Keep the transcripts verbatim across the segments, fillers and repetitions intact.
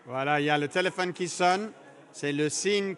Voilà, il y a le téléphone qui sonne. C'est le signe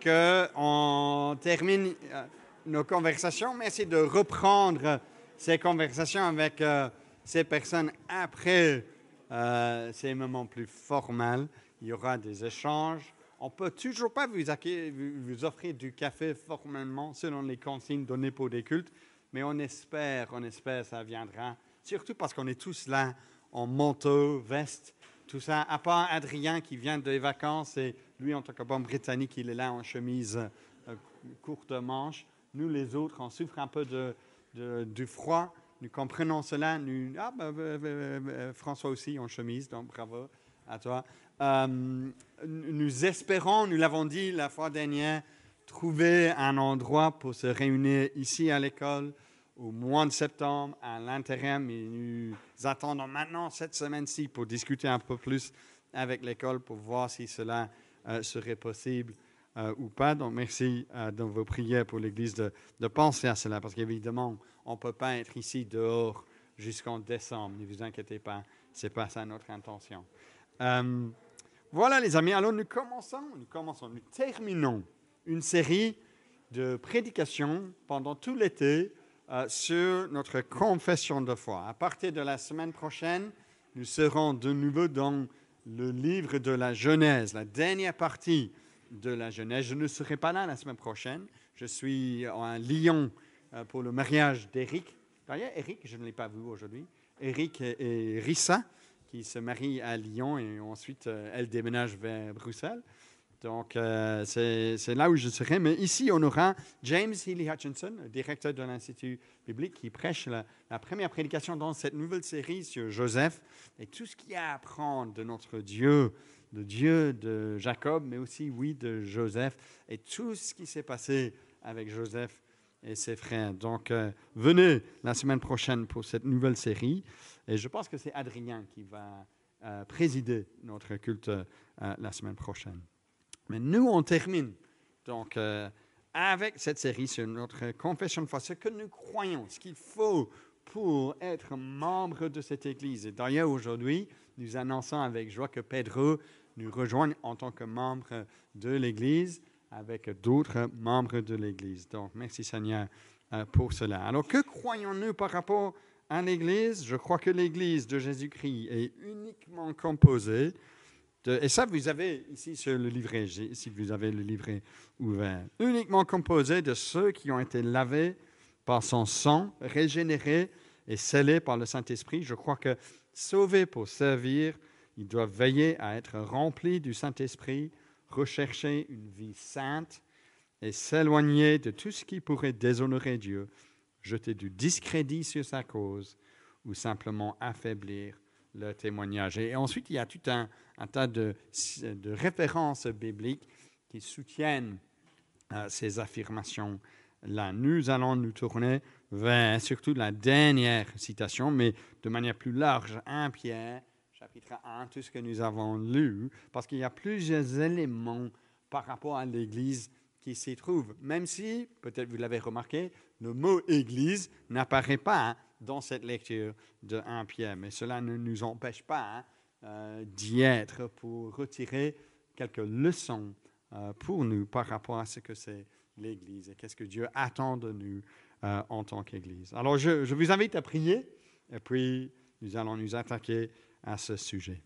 qu'on termine euh, nos conversations. Merci de reprendre ces conversations avec euh, ces personnes après euh, ces moments plus formels. Il y aura des échanges. On ne peut toujours pas vous, accueillir, vous offrir du café formellement selon les consignes données pour des cultes, mais on espère, on espère que ça viendra, surtout parce qu'on est tous là en manteau, veste, tout ça, à part Adrien qui vient des vacances et lui, en tant que bon Britannique, il est là en chemise euh, courte manche. Nous, les autres, on souffre un peu de, de, du froid. Nous comprenons cela. Nous, ah, ben, ben, ben, François aussi en chemise, donc bravo à toi. Euh, nous espérons, nous l'avons dit la fois dernière, trouver un endroit pour se réunir ici à l'école au mois de septembre à l'intérim. Et nous attendons maintenant cette semaine-ci pour discuter un peu plus avec l'école pour voir si cela euh, serait possible euh, ou pas. Donc, merci euh, dans vos prières pour l'Église de, de penser à cela parce qu'évidemment, on ne peut pas être ici dehors jusqu'en décembre. Ne vous inquiétez pas, ce n'est pas ça notre intention. Euh, voilà les amis, alors nous commençons, nous commençons, nous terminons une série de prédications pendant tout l'été Euh, sur notre confession de foi. À partir de la semaine prochaine, nous serons de nouveau dans le livre de la Genèse, la dernière partie de la Genèse. Je ne serai pas là la semaine prochaine. Je suis à Lyon euh, pour le mariage d'Éric. D'ailleurs, Éric, je ne l'ai pas vu aujourd'hui. Éric et, et Rissa, qui se marient à Lyon et ensuite euh, elle déménage vers Bruxelles. Donc, euh, c'est, c'est là où je serai. Mais ici, on aura James Healy Hutchinson, directeur de l'Institut biblique, qui prêche la, la première prédication dans cette nouvelle série sur Joseph et tout ce qu'il y a à apprendre de notre Dieu, de Dieu de Jacob, mais aussi, oui, de Joseph et tout ce qui s'est passé avec Joseph et ses frères. Donc, euh, venez la semaine prochaine pour cette nouvelle série. Et je pense que c'est Adrien qui va euh, présider notre culte euh, la semaine prochaine. Mais nous, on termine donc euh, avec cette série sur notre confession de foi, ce que nous croyons, ce qu'il faut pour être membre de cette Église. Et d'ailleurs, aujourd'hui, nous annonçons avec joie que Pedro nous rejoint en tant que membre de l'Église avec d'autres membres de l'Église. Donc, merci Seigneur euh, pour cela. Alors, que croyons-nous par rapport à l'Église? Je crois que l'Église de Jésus-Christ est uniquement composée De, et ça, vous avez ici sur le livret, si vous avez le livret ouvert, uniquement composé de ceux qui ont été lavés par son sang, régénérés et scellés par le Saint-Esprit. Je crois que sauvés pour servir, ils doivent veiller à être remplis du Saint-Esprit, rechercher une vie sainte et s'éloigner de tout ce qui pourrait déshonorer Dieu, jeter du discrédit sur sa cause ou simplement affaiblir le témoignage. Et ensuite, il y a tout un, un tas de, de références bibliques qui soutiennent euh, ces affirmations-là. Nous allons nous tourner vers surtout la dernière citation, mais de manière plus large, un Pierre, chapitre un, tout ce que nous avons lu, parce qu'il y a plusieurs éléments par rapport à l'Église qui s'y trouvent. Même si, peut-être vous l'avez remarqué, le mot « Église » n'apparaît pas hein, dans cette lecture de un Pierre. Mais cela ne nous empêche pas hein, euh, d'y être pour retirer quelques leçons euh, pour nous par rapport à ce que c'est l'Église et qu'est-ce que Dieu attend de nous euh, en tant qu'Église. Alors, je, je vous invite à prier et puis nous allons nous attaquer à ce sujet.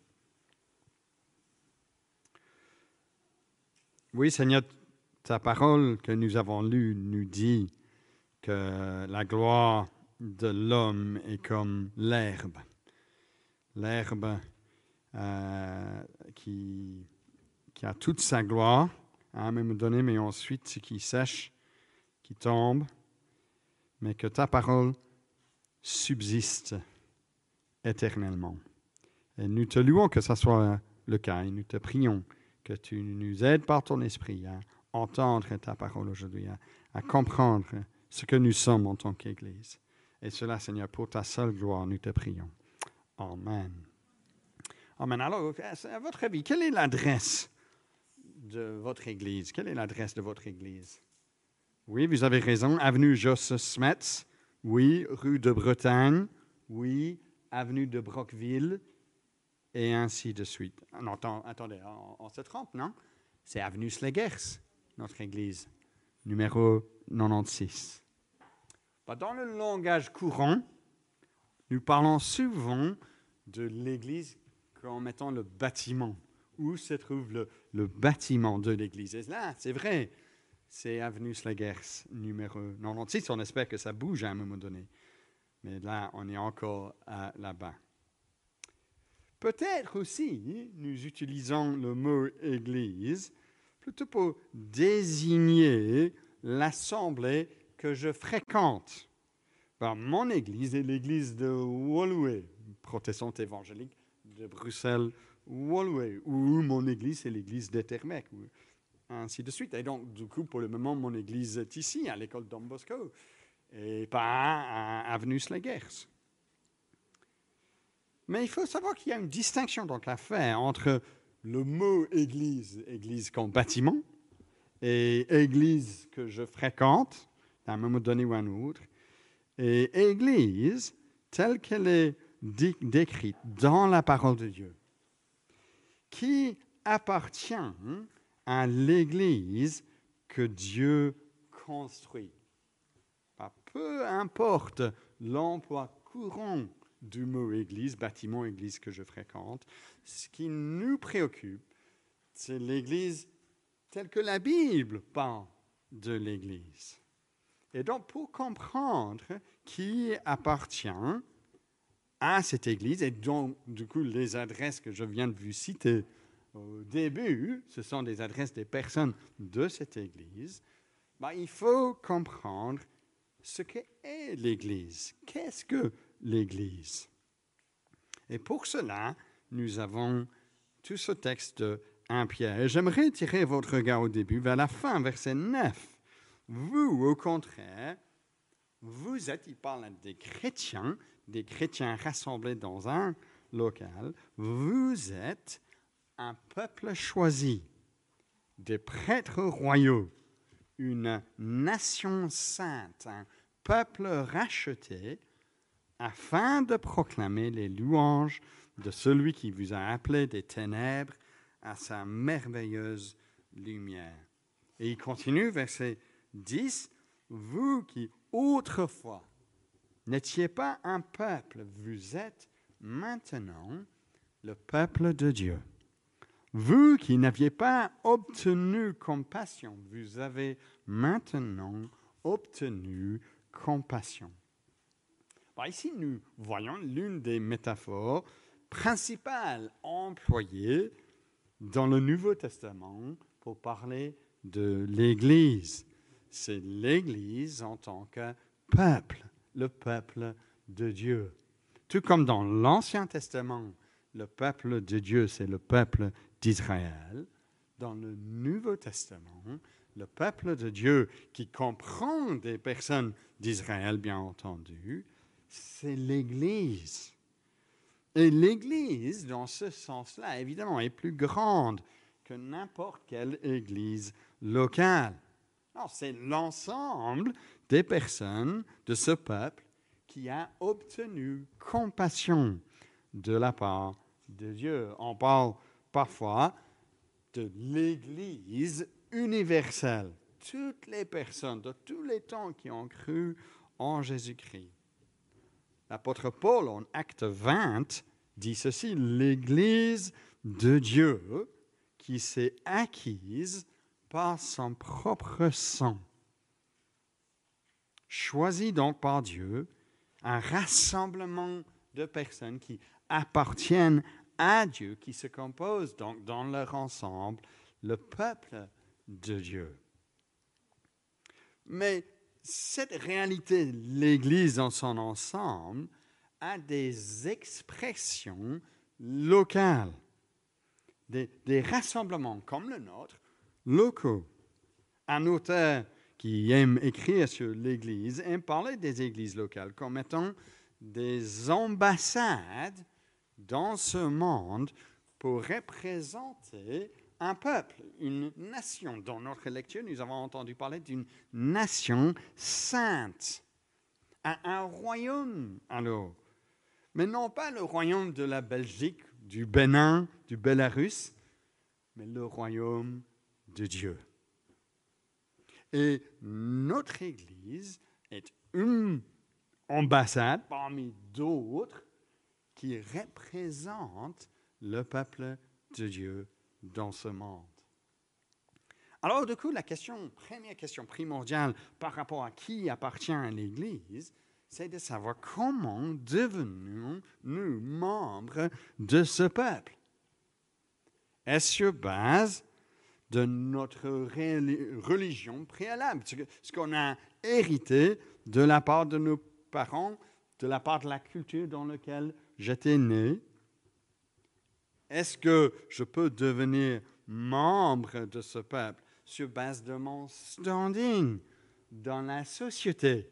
Oui, Seigneur, ta parole que nous avons lue nous dit que la gloire de l'homme est comme l'herbe. L'herbe euh, qui, qui a toute sa gloire à un moment donné, mais ensuite qui sèche, qui tombe, mais que ta parole subsiste éternellement. Et nous te louons que ce soit le cas et nous te prions que tu nous aides par ton esprit à entendre ta parole aujourd'hui, à, à comprendre ce que nous sommes en tant qu'Église. Et cela, Seigneur, pour ta seule gloire, nous te prions. Amen. Amen. Alors, à votre avis, quelle est l'adresse de votre Église? Quelle est l'adresse de votre Église? Oui, vous avez raison. Avenue Jos Smets. Oui, rue de Bretagne. Oui, avenue de Brockville. et ainsi de suite. Non, attendez, on, on se trompe, non? C'est Avenue Slegers, notre église, numéro quatre-vingt-seize. Dans le langage courant, nous parlons souvent de l'église comme étant le bâtiment, où se trouve le, le bâtiment de l'église. Et là, c'est vrai, c'est Avenue Slegers, numéro quatre-vingt-seize. On espère que ça bouge à un moment donné. Mais là, on est encore à, là-bas. Peut-être aussi, nous utilisons le mot « église » plutôt pour désigner l'assemblée que je fréquente. Ben, mon église est l'église de Woluwe, protestante évangélique de Bruxelles, Woluwe, ou mon église est l'église d'Ettermec, ainsi de suite. Et donc, du coup, pour le moment, mon église est ici, à l'école Don Bosco, et pas à Avenue Slegers. Mais il faut savoir qu'il y a une distinction donc à faire entre le mot église, église comme bâtiment, et église que je fréquente, à un moment donné ou à un autre, et église telle qu'elle est dé- décrite dans la parole de Dieu, qui appartient à l'église que Dieu construit. Peu importe l'emploi courant du mot église, bâtiment, église que je fréquente, ce qui nous préoccupe, c'est l'église telle que la Bible parle de l'église. Et donc, pour comprendre qui appartient à cette église, et donc, du coup, les adresses que je viens de vous citer au début, ce sont des adresses des personnes de cette église, ben, il faut comprendre ce qu'est l'Église. Qu'est-ce que l'Église? Et pour cela, nous avons tout ce texte de premier Pierre. Et j'aimerais tirer votre regard au début vers la fin, verset neuf. Vous, au contraire, vous êtes, il parle des chrétiens, des chrétiens rassemblés dans un local, vous êtes un peuple choisi, des prêtres royaux, une nation sainte, un peuple racheté, afin de proclamer les louanges de celui qui vous a appelé des ténèbres à sa merveilleuse lumière. Et il continue, verset dix, vous qui autrefois n'étiez pas un peuple, vous êtes maintenant le peuple de Dieu. Vous qui n'aviez pas obtenu compassion, vous avez maintenant obtenu compassion. Bon, ici, nous voyons l'une des métaphores principales employées dans le Nouveau Testament pour parler de l'Église. C'est l'Église en tant que peuple, le peuple de Dieu. Tout comme dans l'Ancien Testament, le peuple de Dieu, c'est le peuple d'Israël. Dans le Nouveau Testament, le peuple de Dieu, qui comprend des personnes d'Israël, bien entendu, c'est l'Église. Et l'Église, dans ce sens-là, évidemment, est plus grande que n'importe quelle église locale. Non, c'est l'ensemble des personnes de ce peuple qui a obtenu compassion de la part de Dieu. On parle parfois de l'Église universelle. Toutes les personnes de tous les temps qui ont cru en Jésus-Christ. L'apôtre Paul, en Acte vingt, dit ceci, l'Église de Dieu qui s'est acquise par son propre sang. Choisie donc par Dieu, un rassemblement de personnes qui appartiennent à Dieu, qui se composent donc dans leur ensemble, le peuple de Dieu. Mais cette réalité, l'Église dans son ensemble, a des expressions locales, des, des rassemblements comme le nôtre, locaux. Un auteur qui aime écrire sur l'Église aime parler des églises locales comme étant des ambassades dans ce monde pour représenter un peuple, une nation. Dans notre lecture, nous avons entendu parler d'une nation sainte, un, un royaume alors. Mais non pas le royaume de la Belgique du Bénin, du Bélarus, mais le royaume de Dieu. Et notre Église est une ambassade parmi d'autres qui représente le peuple de Dieu dans ce monde. Alors, du coup, la question, première question primordiale par rapport à qui appartient à l'Église, c'est de savoir comment devenons-nous membres de ce peuple. Est-ce sur base de notre religion préalable, ce qu'on a hérité de la part de nos parents, de la part de la culture dans laquelle j'étais né? Est-ce que je peux devenir membre de ce peuple sur base de mon standing dans la société?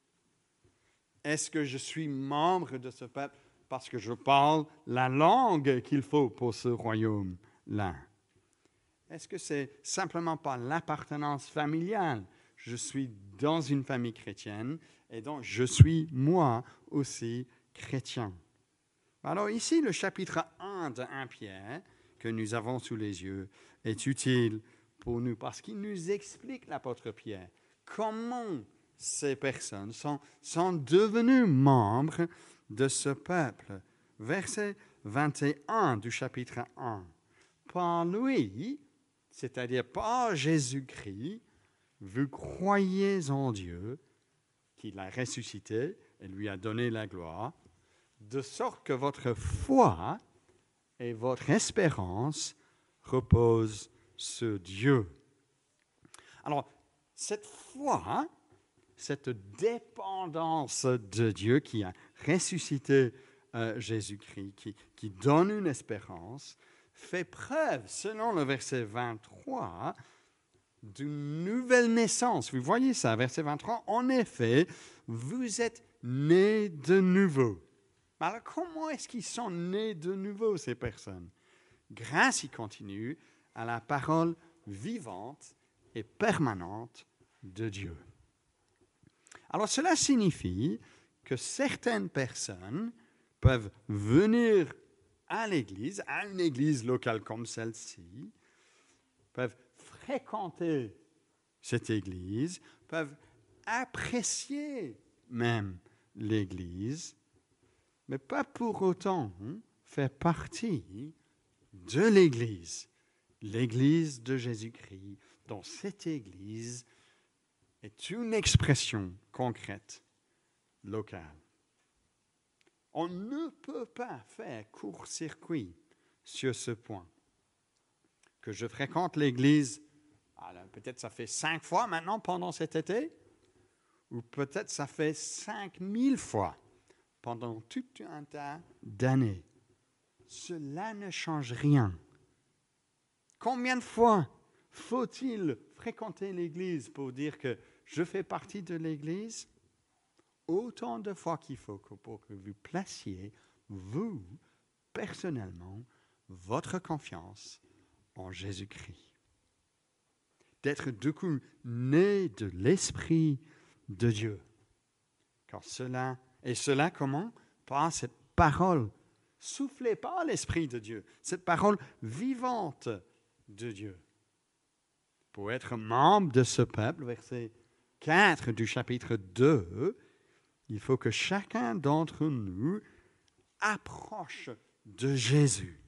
Est-ce que je suis membre de ce peuple parce que je parle la langue qu'il faut pour ce royaume-là? Est-ce que c'est simplement par l'appartenance familiale? Je suis dans une famille chrétienne et donc je suis moi aussi chrétien. Alors ici, le chapitre un de premier Pierre que nous avons sous les yeux est utile pour nous parce qu'il nous explique, l'apôtre Pierre, comment ces personnes sont, sont devenues membres de ce peuple. Verset vingt et un du chapitre un. Par lui, c'est-à-dire par Jésus-Christ, vous croyez en Dieu, qui l'a ressuscité et lui a donné la gloire, de sorte que votre foi et votre espérance reposent sur Dieu. Alors, cette foi, cette dépendance de Dieu qui a ressuscité euh, Jésus-Christ, qui, qui donne une espérance, fait preuve, selon le verset vingt-trois, d'une nouvelle naissance. Vous voyez ça, verset vingt-trois. En effet, vous êtes nés de nouveau. Alors, comment est-ce qu'ils sont nés de nouveau, ces personnes? Grâce, il continue, à la parole vivante et permanente de Dieu. Alors, cela signifie que certaines personnes peuvent venir à l'église, à une église locale comme celle-ci, peuvent fréquenter cette église, peuvent apprécier même l'église, mais pas pour autant hein, faire partie de l'église, l'église de Jésus-Christ, dont cette église est une expression concrète, locale. On ne peut pas faire court-circuit sur ce point. Que je fréquente l'église, alors peut-être ça fait cinq fois maintenant pendant cet été, ou peut-être ça fait cinq mille fois pendant tout un tas d'années. Cela ne change rien. Combien de fois faut-il fréquenter l'église pour dire que je fais partie de l'église? Autant de fois qu'il faut pour que vous placiez, vous, personnellement, votre confiance en Jésus-Christ. D'être du coup né de l'Esprit de Dieu. Car cela, et cela comment? Par cette parole soufflée par l'Esprit de Dieu, cette parole vivante de Dieu. Pour être membre de ce peuple, verset quatre du chapitre deux, il faut que chacun d'entre nous approche de Jésus.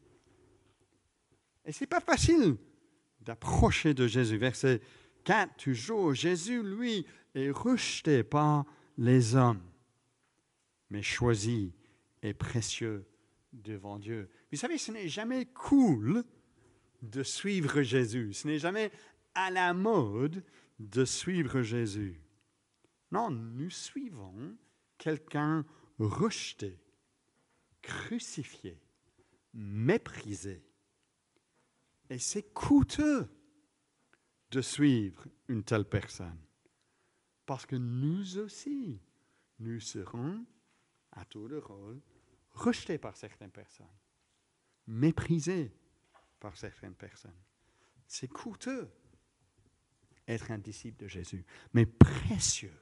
Et ce n'est pas facile d'approcher de Jésus. Verset quatre, toujours, Jésus, lui, est rejeté par les hommes, mais choisi et précieux devant Dieu. Vous savez, ce n'est jamais cool de suivre Jésus. Ce n'est jamais à la mode de suivre Jésus. Non, nous suivons quelqu'un rejeté, crucifié, méprisé. Et c'est coûteux de suivre une telle personne. Parce que nous aussi, nous serons, à tour de rôle, rejetés par certaines personnes, méprisés par certaines personnes. C'est coûteux être un disciple de Jésus, mais précieux,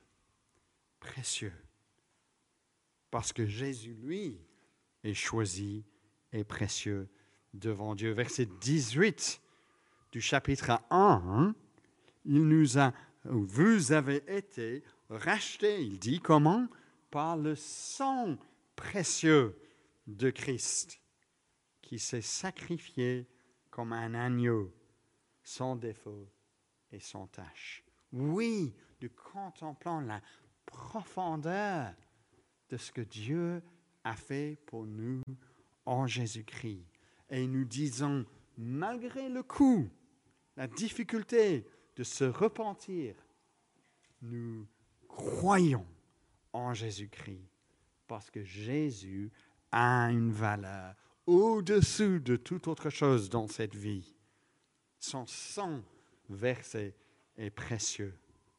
précieux. Parce que Jésus, lui, est choisi et précieux devant Dieu. Verset dix-huit du chapitre un, il nous a, vous avez été rachetés, il dit comment? Par le sang précieux de Christ, qui s'est sacrifié comme un agneau, sans défaut et sans tache. Oui, nous contemplons la profondeur de ce que Dieu a fait pour nous en Jésus-Christ. Et nous disons, malgré le coup, la difficulté de se repentir, nous croyons en Jésus-Christ parce que Jésus a une valeur au-dessus de toute autre chose dans cette vie. Son sang versé est précieux.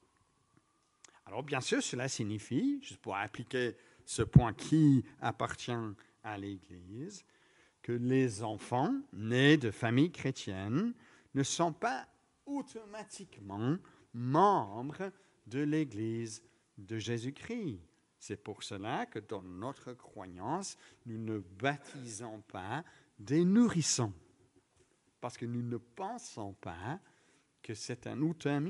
Alors bien sûr, cela signifie, juste pour appliquer ce point qui appartient à l'Église, que les enfants nés de familles chrétiennes ne sont pas automatiquement membres de l'Église de Jésus-Christ. C'est pour cela que dans notre croyance, nous ne baptisons pas des nourrissons. Parce que nous ne pensons pas que c'est un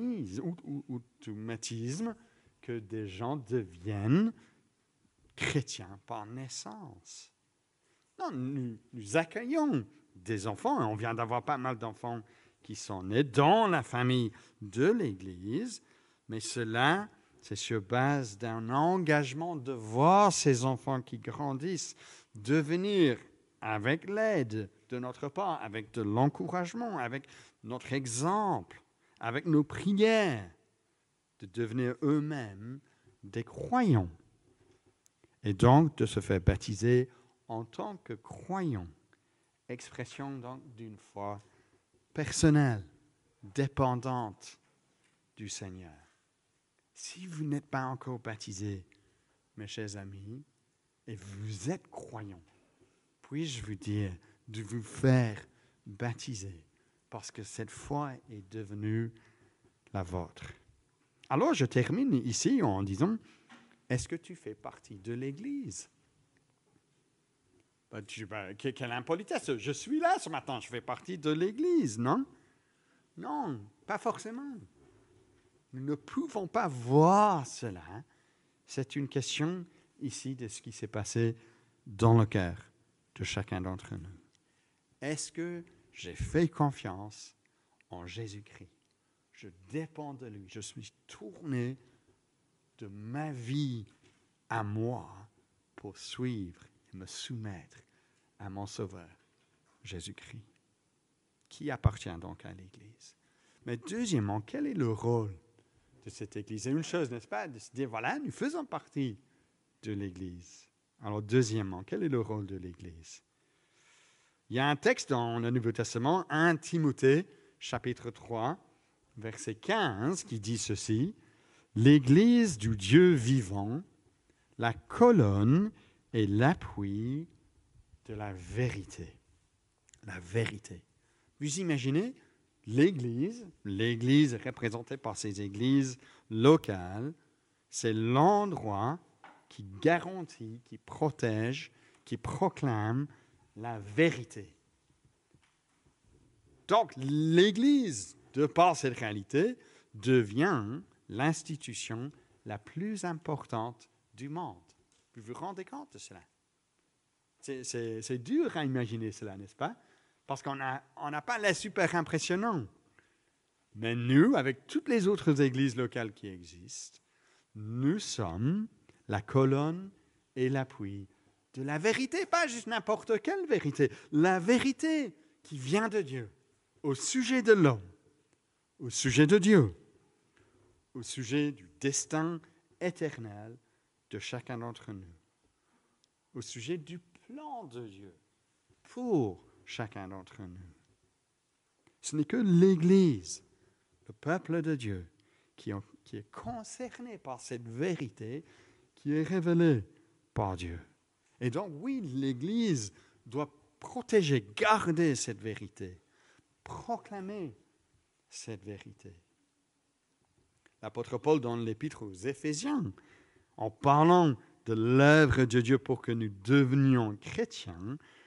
automatisme que des gens deviennent chrétiens par naissance. Non, nous, nous accueillons des enfants, et on vient d'avoir pas mal d'enfants qui sont nés dans la famille de l'Église, mais cela, c'est sur base d'un engagement de voir ces enfants qui grandissent devenir, avec l'aide de notre part, avec de l'encouragement, avec notre exemple, avec nos prières, de devenir eux-mêmes des croyants. Et donc de se faire baptiser en tant que croyants. Expression donc d'une foi personnelle, dépendante du Seigneur. Si vous n'êtes pas encore baptisés, mes chers amis, et vous êtes croyants, puis-je vous dire de vous faire baptiser parce que cette foi est devenue la vôtre. Alors, je termine ici en disant, est-ce que tu fais partie de l'Église? Ben, tu, ben, quelle impolitesse! Je suis là ce matin, je fais partie de l'Église, non? Non, pas forcément. Nous ne pouvons pas voir cela. C'est une question ici de ce qui s'est passé dans le cœur de chacun d'entre nous. Est-ce que j'ai fait confiance en Jésus-Christ? Je dépends de lui. Je suis tourné de ma vie à moi pour suivre et me soumettre à mon Sauveur, Jésus-Christ, qui appartient donc à l'Église. Mais deuxièmement, quel est le rôle de cette Église? C'est une chose, n'est-ce pas, de se dire, voilà, nous faisons partie de l'Église. Alors, deuxièmement, quel est le rôle de l'Église? Il y a un texte dans le Nouveau Testament, premier Timothée, chapitre trois, verset quinze, qui dit ceci, « L'Église du Dieu vivant, la colonne et l'appui de la vérité. » La vérité. Vous imaginez l'Église, l'Église représentée par ces églises locales, c'est l'endroit qui garantit, qui protège, qui proclame la vérité. Donc, l'Église, de par cette réalité, devient l'institution la plus importante du monde. Vous vous rendez compte de cela? C'est, c'est, c'est dur à imaginer cela, n'est-ce pas? Parce qu'on n'a on n'a pas l'air super impressionnant. Mais nous, avec toutes les autres églises locales qui existent, nous sommes la colonne et l'appui de la vérité, pas juste n'importe quelle vérité, la vérité qui vient de Dieu, au sujet de l'homme, au sujet de Dieu, au sujet du destin éternel de chacun d'entre nous, au sujet du plan de Dieu pour chacun d'entre nous. Ce n'est que l'Église, le peuple de Dieu, qui, ont, qui est concerné par cette vérité qui est révélée par Dieu. Et donc, oui, l'Église doit protéger, garder cette vérité, proclamer cette vérité. L'apôtre Paul, dans l'Épître aux Éphésiens, en parlant de l'œuvre de Dieu pour que nous devenions chrétiens,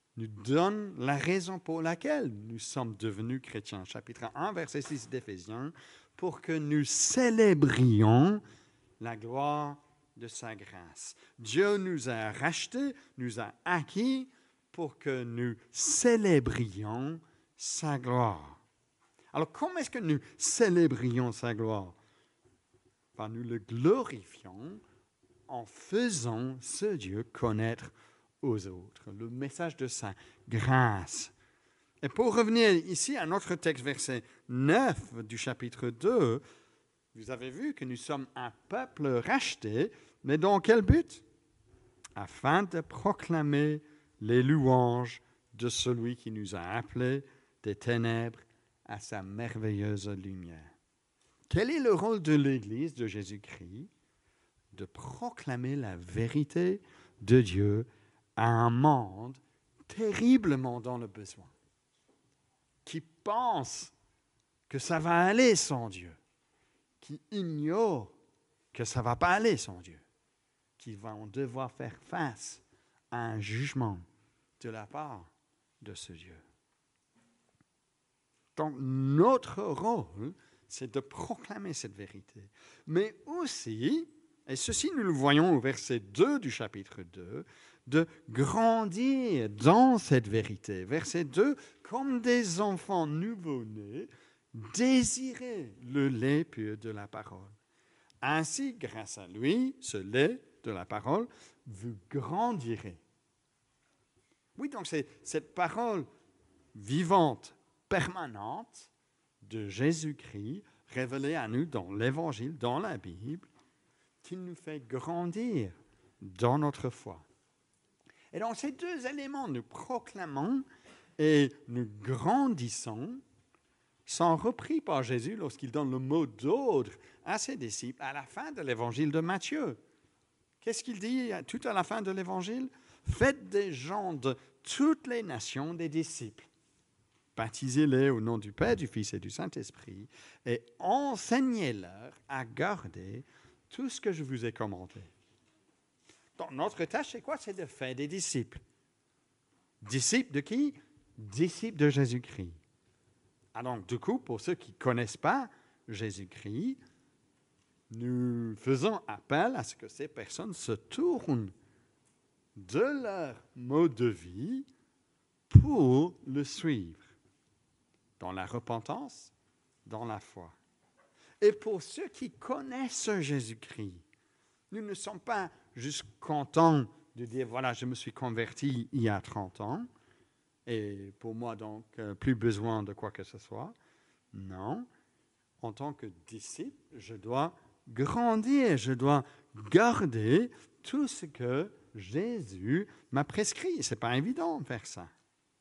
nous donne la raison pour laquelle nous sommes devenus chrétiens. Chapitre un, verset six d'Éphésiens, pour que nous célébrions la gloire de sa grâce. Dieu nous a rachetés, nous a acquis pour que nous célébrions sa gloire. Alors, comment est-ce que nous célébrions sa gloire? Ben, nous le glorifions en faisant ce Dieu connaître aux autres, le message de sa grâce. Et pour revenir ici à notre texte, verset neuf du chapitre deux, vous avez vu que nous sommes un peuple racheté, mais dans quel but? Afin de proclamer les louanges de celui qui nous a appelés des ténèbres à sa merveilleuse lumière. Quel est le rôle de l'Église de Jésus-Christ? De proclamer la vérité de Dieu à un monde terriblement dans le besoin, qui pense que ça va aller sans Dieu, qui ignore que ça ne va pas aller sans Dieu, qui vont devoir faire face à un jugement de la part de ce Dieu. Donc, notre rôle, c'est de proclamer cette vérité, mais aussi, et ceci nous le voyons au verset deux du chapitre deux, de grandir dans cette vérité. Verset deux, comme des enfants nouveau-nés, désirez le lait pur de la parole. Ainsi, grâce à lui, ce lait de la parole, vous grandirez. Oui, donc c'est cette parole vivante, permanente de Jésus-Christ, révélée à nous dans l'Évangile, dans la Bible, qui nous fait grandir dans notre foi. Et donc ces deux éléments, nous proclamons et nous grandissons, sont repris par Jésus lorsqu'il donne le mot d'ordre à ses disciples à la fin de l'évangile de Matthieu. Qu'est-ce qu'il dit tout à la fin de l'évangile? Faites des gens de toutes les nations des disciples. Baptisez-les au nom du Père, du Fils et du Saint-Esprit et enseignez-leur à garder tout ce que je vous ai commandé. Donc, notre tâche, c'est quoi? C'est de faire des disciples. Disciples de qui? Disciples de Jésus-Christ. Alors, du coup, pour ceux qui ne connaissent pas Jésus-Christ, nous faisons appel à ce que ces personnes se tournent de leur mode de vie pour le suivre, dans la repentance, dans la foi. Et pour ceux qui connaissent Jésus-Christ, nous ne sommes pas juste contents de dire, voilà, je me suis converti il y a trente ans, et pour moi, donc, euh, plus besoin de quoi que ce soit. Non, en tant que disciple, je dois grandir, je dois garder tout ce que Jésus m'a prescrit. Ce n'est pas évident de faire ça.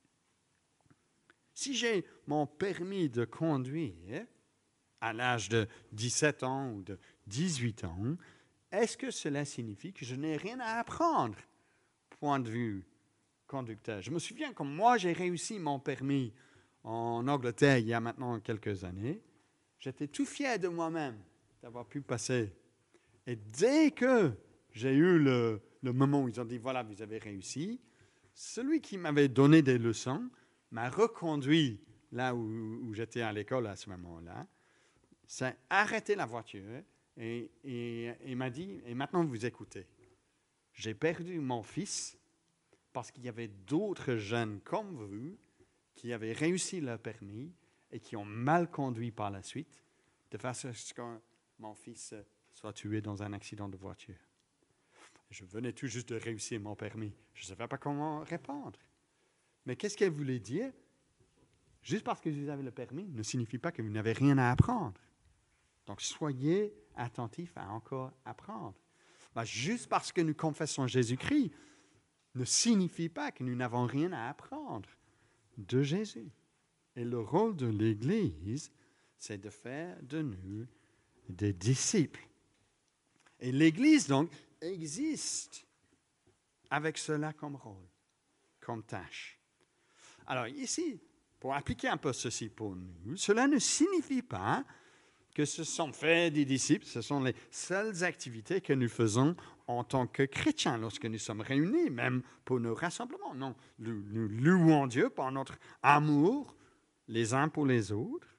Si j'ai mon permis de conduire à l'âge de dix-sept ans ou de dix-huit ans, est-ce que cela signifie que je n'ai rien à apprendre, point de vue conducteur? Je me souviens quand moi j'ai réussi mon permis en Angleterre il y a maintenant quelques années, j'étais tout fier de moi-même d'avoir pu passer. Et dès que j'ai eu le, le moment où ils ont dit, voilà, vous avez réussi, celui qui m'avait donné des leçons m'a reconduit là où, où j'étais à l'école à ce moment-là, s'est arrêté la voiture et, et, et m'a dit, et maintenant vous écoutez, j'ai perdu mon fils parce qu'il y avait d'autres jeunes comme vous qui avaient réussi leur permis et qui ont mal conduit par la suite, de façon à ce que mon fils soit tué dans un accident de voiture. Je venais tout juste de réussir mon permis. Je ne savais pas comment répondre. Mais qu'est-ce qu'elle voulait dire? Juste parce que vous avez le permis ne signifie pas que vous n'avez rien à apprendre. Donc, soyez attentifs à encore apprendre. Ben, juste parce que nous confessons Jésus-Christ ne signifie pas que nous n'avons rien à apprendre de Jésus. Et le rôle de l'Église, c'est de faire de nous des disciples. Et l'Église, donc, existe avec cela comme rôle, comme tâche. Alors ici, pour appliquer un peu ceci pour nous, cela ne signifie pas que ce sont faits des disciples, ce sont les seules activités que nous faisons en tant que chrétiens lorsque nous sommes réunis, même pour nos rassemblements. Non, nous, nous louons Dieu par notre amour les uns pour les autres,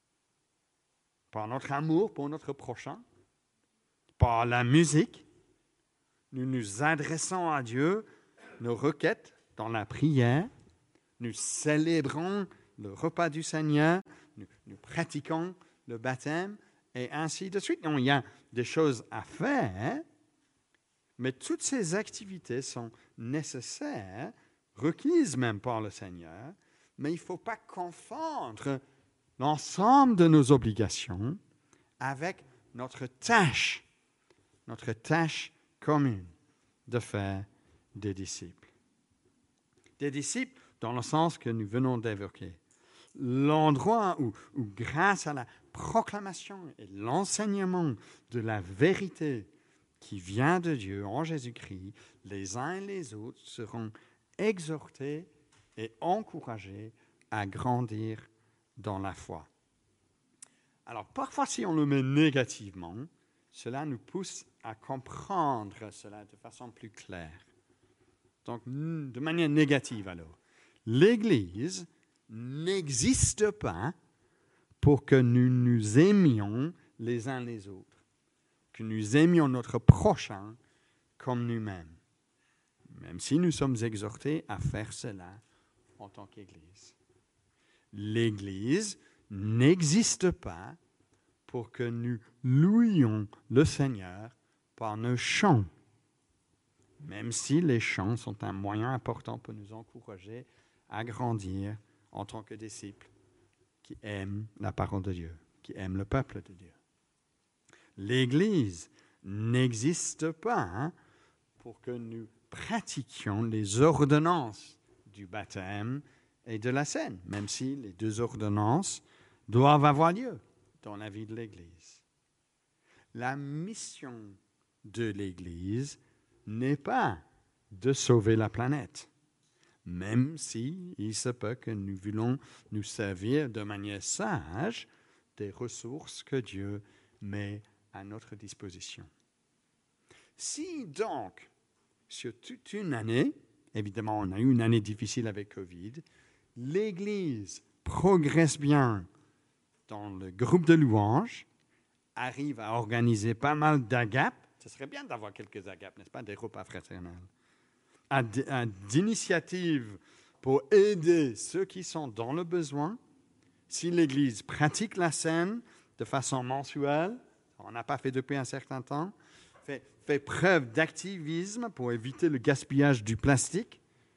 par notre amour pour notre prochain, par la musique. Nous nous adressons à Dieu, nos requêtes dans la prière, nous célébrons le repas du Seigneur, nous, nous pratiquons le baptême, et ainsi de suite. Non, il y a des choses à faire, mais toutes ces activités sont nécessaires, requises même par le Seigneur, mais il ne faut pas confondre l'ensemble de nos obligations avec notre tâche, notre tâche commune de faire des disciples. Des disciples dans le sens que nous venons d'évoquer. L'endroit où, où, grâce à la proclamation et l'enseignement de la vérité qui vient de Dieu en Jésus-Christ, les uns et les autres seront exhortés et encouragés à grandir dans la foi. Alors, parfois, si on le met négativement, cela nous pousse à comprendre cela de façon plus claire. Donc, de manière négative alors, l'Église n'existe pas pour que nous nous aimions les uns les autres, que nous aimions notre prochain comme nous-mêmes, même si nous sommes exhortés à faire cela en tant qu'Église. L'Église n'existe pas pour que nous louions le Seigneur par nos chants, même si les chants sont un moyen important pour nous encourager à grandir en tant que disciples qui aiment la parole de Dieu, qui aiment le peuple de Dieu. L'Église n'existe pas hein, pour que nous pratiquions les ordonnances du baptême et de la scène, même si les deux ordonnances doivent avoir lieu dans la vie de l'Église. La mission de l'Église n'est pas de sauver la planète, même si il se peut que nous voulons nous servir de manière sage des ressources que Dieu met à notre disposition. Si donc, sur toute une année, évidemment on a eu une année difficile avec Covid, l'Église progresse bien dans le groupe de louanges, arrive à organiser pas mal d'agapes, ce serait bien d'avoir quelques agapes, n'est-ce pas, des repas fraternels, à, à d'initiatives pour aider ceux qui sont dans le besoin. Si l'Église pratique la scène de façon mensuelle, on n'a pas fait depuis un certain temps, fait, fait preuve d'activisme pour éviter le gaspillage du plastique,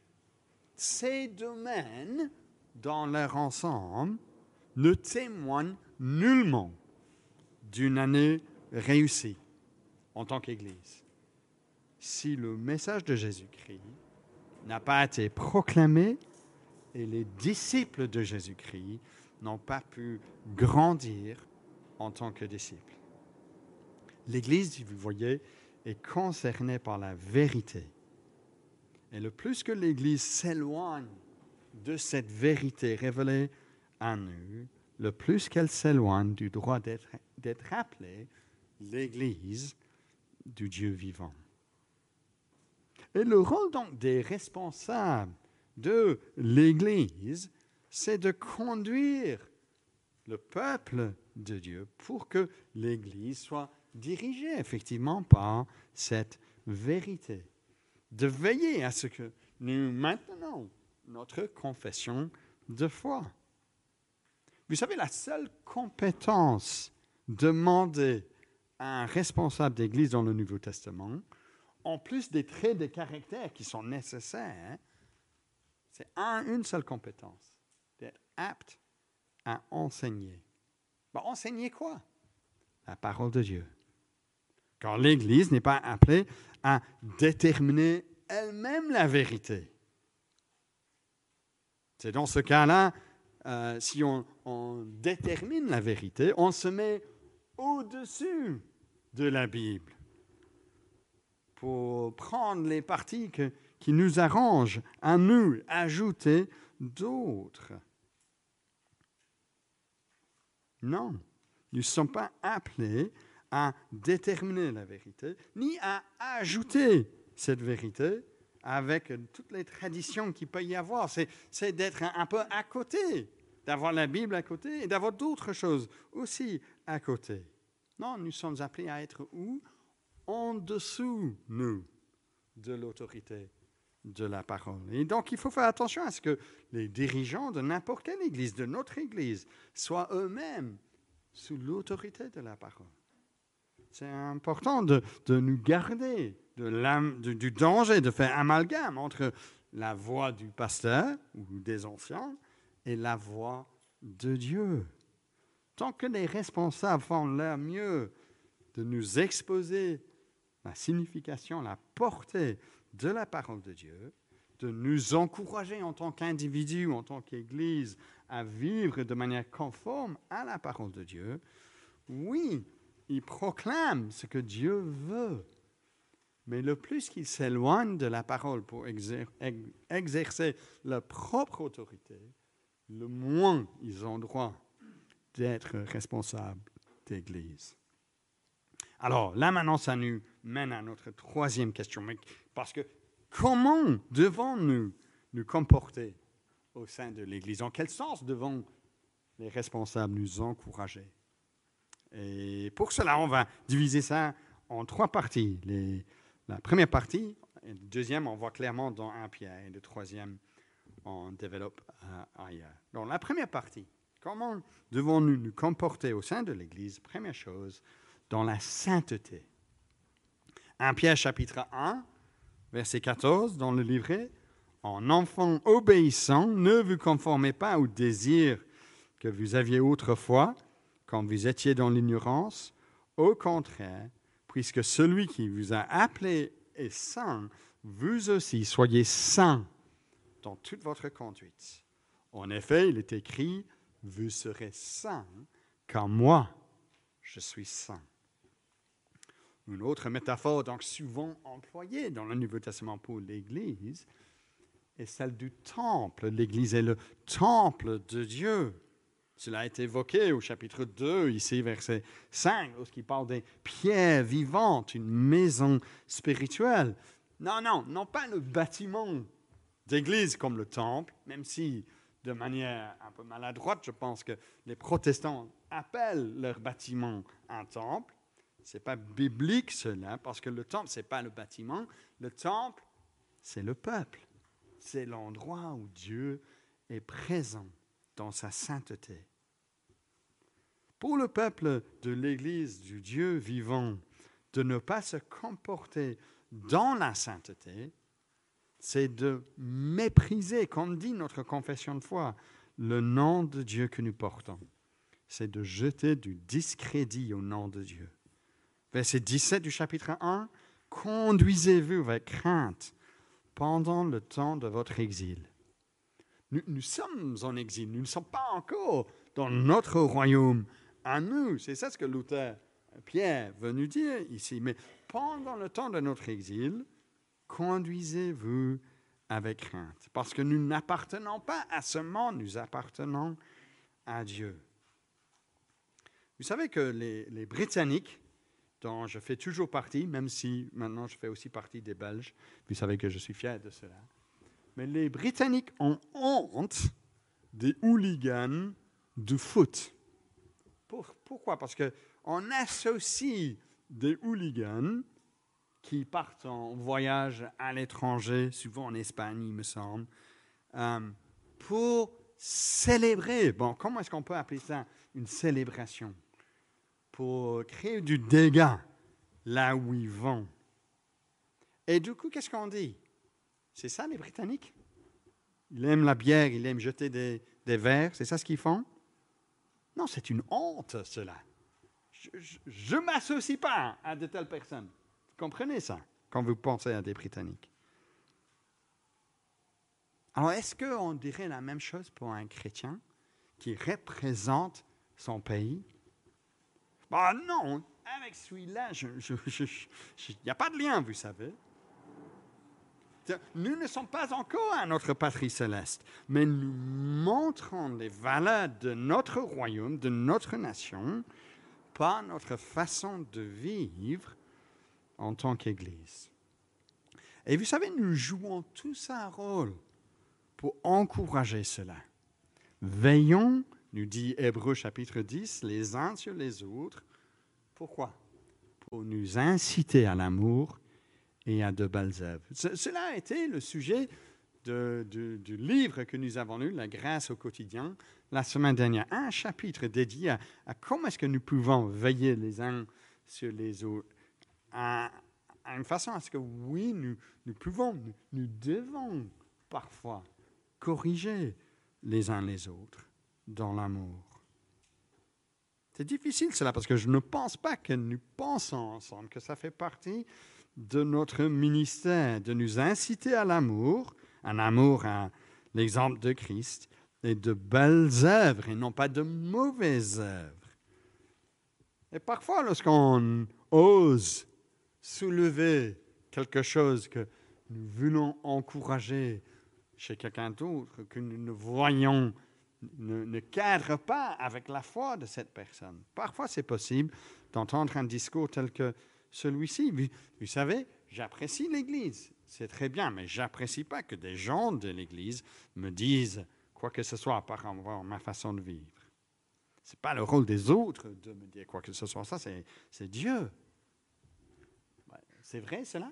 ces domaines, dans leur ensemble, ne témoignent nullement d'une année réussie en tant qu'Église. Si le message de Jésus-Christ n'a pas été proclamé et les disciples de Jésus-Christ n'ont pas pu grandir en tant que disciples. L'Église, vous voyez, est concernée par la vérité. Et le plus que l'Église s'éloigne de cette vérité révélée à nous, le plus qu'elle s'éloigne du droit d'être, d'être appelée l'Église du Dieu vivant. Et le rôle donc des responsables de l'Église, c'est de conduire le peuple de Dieu pour que l'Église soit dirigée effectivement par cette vérité. De veiller à ce que nous maintenons notre confession de foi. Vous savez, la seule compétence demandée à un responsable d'Église dans le Nouveau Testament, en plus des traits de caractère qui sont nécessaires, c'est un, une seule compétence, d'être apte à enseigner. Ben, enseigner quoi? La parole de Dieu. Car l'Église n'est pas appelée à déterminer elle-même la vérité. C'est dans ce cas-là, euh, si on, on détermine la vérité, on se met au-dessus de la Bible pour prendre les parties que, qui nous arrangent à nous, ajouter d'autres. Non, Nous ne sommes pas appelés à déterminer la vérité, ni à ajouter cette vérité avec toutes les traditions qu'il peut y avoir. C'est, c'est d'être un, un peu à côté, d'avoir la Bible à côté et d'avoir d'autres choses aussi à côté. Non, nous sommes appelés à être où? En dessous, nous, de l'autorité de la parole. Et donc, il faut faire attention à ce que les dirigeants de n'importe quelle église, de notre église, soient eux-mêmes sous l'autorité de la parole. C'est important de, de nous garder de de, du danger de faire amalgame entre la voix du pasteur ou des anciens et la voix de Dieu. Tant que les responsables font leur mieux de nous exposer la signification, la portée de la parole de Dieu, de nous encourager en tant qu'individus, en tant qu'Église, à vivre de manière conforme à la parole de Dieu, oui, ils proclament ce que Dieu veut. Mais le plus qu'ils s'éloignent de la parole pour exer- exercer leur propre autorité, le moins ils ont droit d'être responsables d'Église. Alors, là maintenant, ça nous mène à notre troisième question. Parce que comment devons-nous nous comporter au sein de l'Église? En quel sens devons les responsables nous encourager? Et pour cela, on va diviser ça en trois parties. Les, la première partie, et la deuxième, on voit clairement dans un Pierre, et le troisième, on développe euh, ailleurs. Donc, la première partie, comment devons-nous nous comporter au sein de l'Église? Première chose, dans la sainteté. un Pierre chapitre un, verset quatorze, dans le livret, « En enfants obéissants, ne vous conformez pas aux désirs que vous aviez autrefois, quand vous étiez dans l'ignorance. Au contraire, puisque celui qui vous a appelé est saint, vous aussi soyez saints dans toute votre conduite. En effet, il est écrit, vous serez saints, car moi, je suis saint. » Une autre métaphore donc souvent employée dans le Nouveau Testament pour l'Église est celle du temple. L'Église est le temple de Dieu. Cela a été évoqué au chapitre deux, ici, verset cinq, lorsqu'il parle des pierres vivantes, une maison spirituelle. Non, non, non pas le bâtiment d'église comme le temple, même si, de manière un peu maladroite, je pense que les protestants appellent leur bâtiment un temple. Ce n'est pas biblique cela, parce que le temple, ce n'est pas le bâtiment. Le temple, c'est le peuple. C'est l'endroit où Dieu est présent dans sa sainteté. Pour le peuple de l'Église du Dieu vivant, de ne pas se comporter dans la sainteté, c'est de mépriser, comme dit notre confession de foi, le nom de Dieu que nous portons. C'est de jeter du discrédit au nom de Dieu. Verset dix-sept du chapitre un, « Conduisez-vous avec crainte pendant le temps de votre exil. » Nous, nous sommes en exil, nous ne sommes pas encore dans notre royaume à nous. C'est ça ce que Luther, Pierre veut nous dire ici. Mais pendant le temps de notre exil, conduisez-vous avec crainte. Parce que nous n'appartenons pas à ce monde, nous appartenons à Dieu. Vous savez que les, les Britanniques, dont je fais toujours partie, même si maintenant je fais aussi partie des Belges, vous savez que je suis fier de cela, mais les Britanniques ont honte des hooligans du foot. Pour, pourquoi? Parce qu'on associe des hooligans qui partent en voyage à l'étranger, souvent en Espagne, il me semble, euh, pour célébrer. Bon, comment est-ce qu'on peut appeler ça une célébration? Pour créer du dégât là où ils vont. Et du coup, qu'est-ce qu'on dit? C'est ça les Britanniques? Ils aiment la bière, ils aiment jeter des, des verres, c'est ça ce qu'ils font? Non, c'est une honte, cela. Je ne m'associe pas à de telles personnes. Vous comprenez ça, quand vous pensez à des Britanniques? Alors, est-ce qu'on dirait la même chose pour un chrétien qui représente son pays? Ben non, avec celui-là, il n'y a pas de lien, vous savez. Nous ne sommes pas encore à notre patrie céleste, mais nous montrons les valeurs de notre royaume, de notre nation, par notre façon de vivre en tant qu'Église. Et vous savez, nous jouons tous un rôle pour encourager cela. Veillons, nous dit Hébreux chapitre dix, les uns sur les autres. Pourquoi? Pour nous inciter à l'amour et à de belles œuvres. Ce, cela a été le sujet de, de, du livre que nous avons lu, La grâce au quotidien, la semaine dernière. Un chapitre dédié à, à comment est-ce que nous pouvons veiller les uns sur les autres, à, à une façon à ce que oui, nous, nous pouvons, nous, nous devons parfois corriger les uns les autres dans l'amour. C'est difficile cela parce que je ne pense pas que nous pensons ensemble, que ça fait partie de notre ministère, de nous inciter à l'amour, un amour à l'exemple de Christ, et de belles œuvres, et non pas de mauvaises œuvres. Et parfois, lorsqu'on ose soulever quelque chose que nous voulons encourager chez quelqu'un d'autre, que nous ne voyons, ne, ne cadre pas avec la foi de cette personne. Parfois, c'est possible d'entendre un discours tel que celui-ci. Vous, vous savez, j'apprécie l'Église, c'est très bien, mais je n'apprécie pas que des gens de l'Église me disent quoi que ce soit par rapport à ma façon de vivre. Ce n'est pas le rôle des autres de me dire quoi que ce soit. Ça, c'est, c'est Dieu. C'est vrai, cela?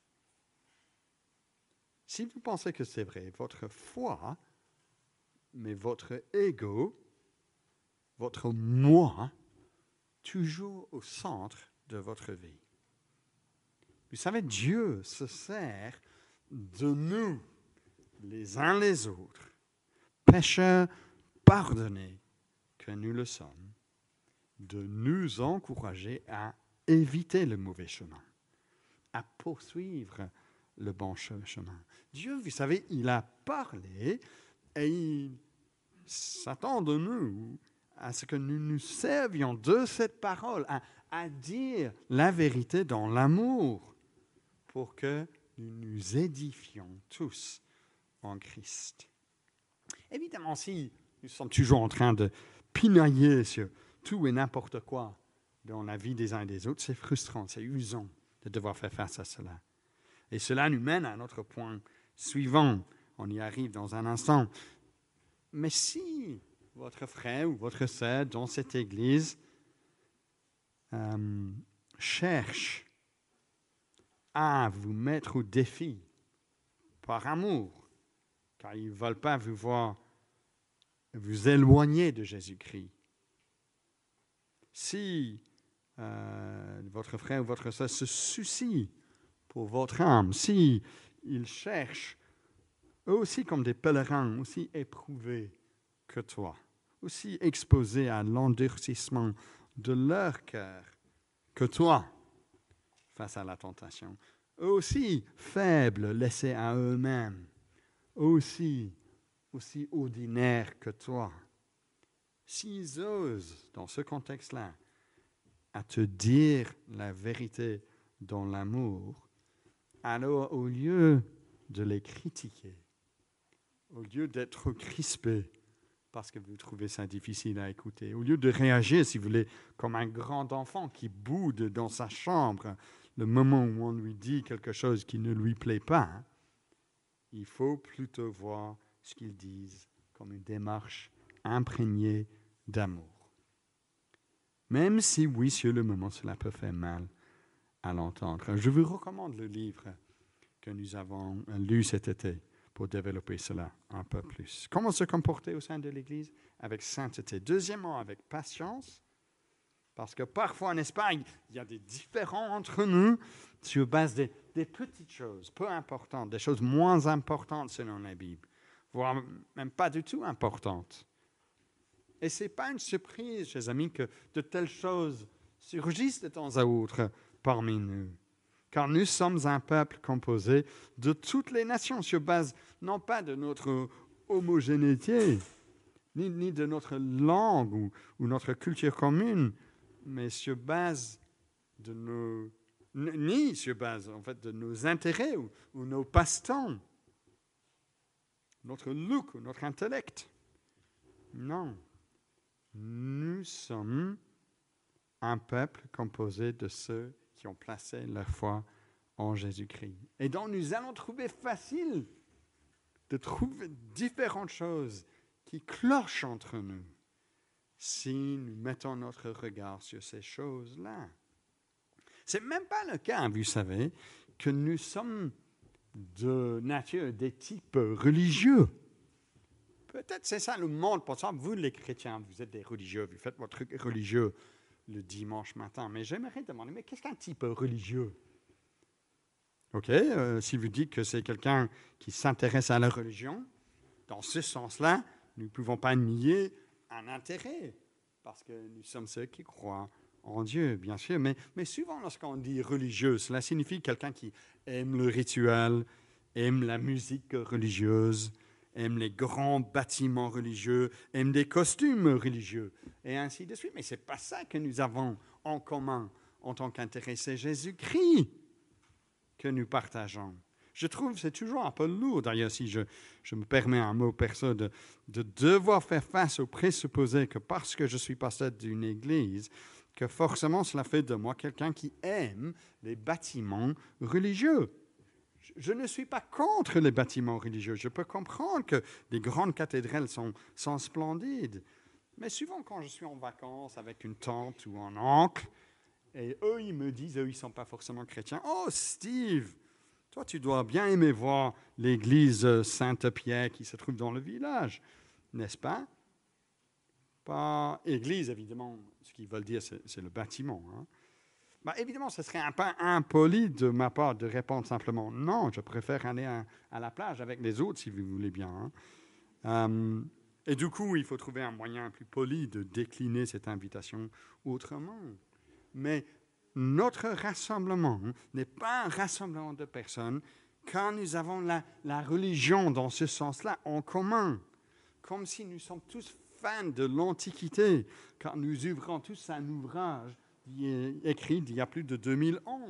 Si vous pensez que c'est vrai, votre foi, mais votre ego, votre moi, toujours au centre de votre vie. Vous savez, Dieu se sert de nous, les uns les autres, pécheurs pardonnés que nous le sommes, de nous encourager à éviter le mauvais chemin, à poursuivre le bon chemin. Dieu, vous savez, il a parlé et il s'attend de nous à ce que nous nous servions de cette parole, à, à dire la vérité dans l'amour, pour que nous nous édifions tous en Christ. Évidemment, si nous sommes toujours en train de pinailler sur tout et n'importe quoi dans la vie des uns et des autres, c'est frustrant, c'est usant de devoir faire face à cela. Et cela nous mène à notre point suivant. On y arrive dans un instant. Mais si votre frère ou votre sœur dans cette église euh, cherche à vous mettre au défi par amour, car ils ne veulent pas vous voir vous éloigner de Jésus-Christ. Si euh, votre frère ou votre sœur se soucie pour votre âme, si ils cherchent, eux aussi comme des pèlerins, aussi éprouvés que toi, aussi exposés à l'endurcissement de leur cœur que toi, face à la tentation, eux aussi faibles, laissés à eux-mêmes, eux aussi, aussi ordinaires que toi, s'ils osent, dans ce contexte-là, à te dire la vérité dans l'amour, alors au lieu de les critiquer, au lieu d'être crispé parce que vous trouvez ça difficile à écouter, au lieu de réagir, si vous voulez, comme un grand enfant qui boude dans sa chambre le moment où on lui dit quelque chose qui ne lui plaît pas, il faut plutôt voir ce qu'ils disent comme une démarche imprégnée d'amour. Même si, oui, sur le moment, cela peut faire mal à l'entendre. Je vous recommande le livre que nous avons lu cet été pour développer cela un peu plus. Comment se comporter au sein de l'Église? Avec sainteté. Deuxièmement, avec patience, parce que parfois, n'est-ce pas, il y a des différends entre nous sur base des, des petites choses, peu importantes, des choses moins importantes selon la Bible, voire même pas du tout importantes. Et ce n'est pas une surprise, chers amis, que de telles choses surgissent de temps à autre parmi nous. Car nous sommes un peuple composé de toutes les nations, sur base non pas de notre homogénéité, ni, ni de notre langue ou, ou notre culture commune, mais sur base de nos, ni sur base en fait de nos intérêts ou, ou nos passe-temps, notre look ou notre intellect. Non, nous sommes un peuple composé de ceux qui ont placé leur foi en Jésus-Christ. Et donc nous allons trouver facile de trouver différentes choses qui clochent entre nous si nous mettons notre regard sur ces choses-là. Ce n'est même pas le cas, vous savez, que nous sommes de nature des types religieux. Peut-être c'est ça le monde. Pour ça, vous les chrétiens, vous êtes des religieux, vous faites votre truc religieux le dimanche matin. Mais j'aimerais demander, mais qu'est-ce qu'un type religieux? Ok, euh, si vous dites que c'est quelqu'un qui s'intéresse à la religion, dans ce sens-là, nous ne pouvons pas nier un intérêt, parce que nous sommes ceux qui croient en Dieu, bien sûr. Mais, mais souvent, lorsqu'on dit religieux, cela signifie quelqu'un qui aime le rituel, aime la musique religieuse, aime les grands bâtiments religieux, aime des costumes religieux, et ainsi de suite. Mais ce n'est pas ça que nous avons en commun en tant qu'intéressés. Jésus-Christ que nous partageons. Je trouve que c'est toujours un peu lourd, d'ailleurs, si je, je me permets un mot perso, de, de devoir faire face au présupposé que parce que je suis pasteur d'une église, que forcément cela fait de moi quelqu'un qui aime les bâtiments religieux. Je, je ne suis pas contre les bâtiments religieux. Je peux comprendre que les grandes cathédrales sont, sont splendides. Mais souvent, quand je suis en vacances avec une tante ou un oncle, et eux, ils me disent, eux, ils ne sont pas forcément chrétiens. « Oh, Steve, toi, tu dois bien aimer voir l'église Sainte-Pierre qui se trouve dans le village, n'est-ce pas? » Pas église, évidemment. Ce qu'ils veulent dire, c'est, c'est le bâtiment. Hein. Bah, évidemment, ce serait un peu impoli de ma part de répondre simplement « Non, je préfère aller à, à la plage avec les autres, si vous voulez bien. Hein. » euh, Et du coup, il faut trouver un moyen plus poli de décliner cette invitation autrement. Mais notre rassemblement n'est pas un rassemblement de personnes quand nous avons la, la religion dans ce sens-là en commun. Comme si nous sommes tous fans de l'Antiquité, quand nous ouvrons tous un ouvrage écrit d'il y a plus de deux mille ans.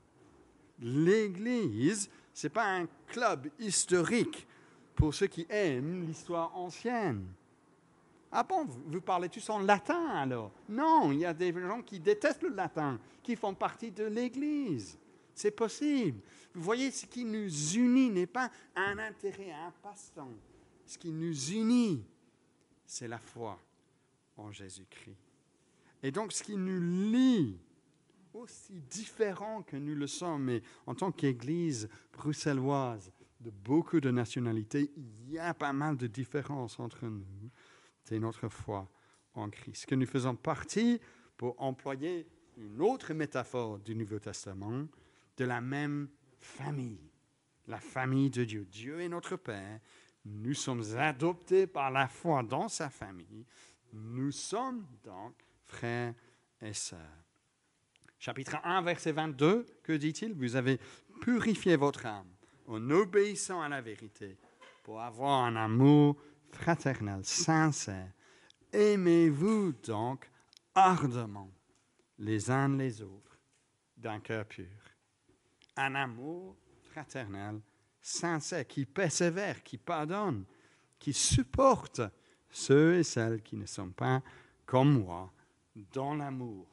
L'Église, ce n'est pas un club historique pour ceux qui aiment l'histoire ancienne. Ah bon, vous parlez tous en latin alors? Non, il y a des gens qui détestent le latin, qui font partie de l'Église. C'est possible. Vous voyez, ce qui nous unit n'est pas un intérêt, un passe-temps. Ce qui nous unit, c'est la foi en Jésus-Christ. Et donc, ce qui nous lie, aussi différent que nous le sommes, mais en tant qu'Église bruxelloise de beaucoup de nationalités, il y a pas mal de différences entre nous. C'est notre foi en Christ. Que nous faisons partie, pour employer une autre métaphore du Nouveau Testament, de la même famille, la famille de Dieu. Dieu est notre Père. Nous sommes adoptés par la foi dans sa famille. Nous sommes donc frères et sœurs. Chapitre un, verset vingt-deux, que dit-il? Vous avez purifié votre âme en obéissant à la vérité pour avoir un amour fraternel, sincère. Aimez-vous donc ardemment les uns les autres d'un cœur pur. Un amour fraternel, sincère, qui persévère, qui pardonne, qui supporte ceux et celles qui ne sont pas comme moi dans l'amour,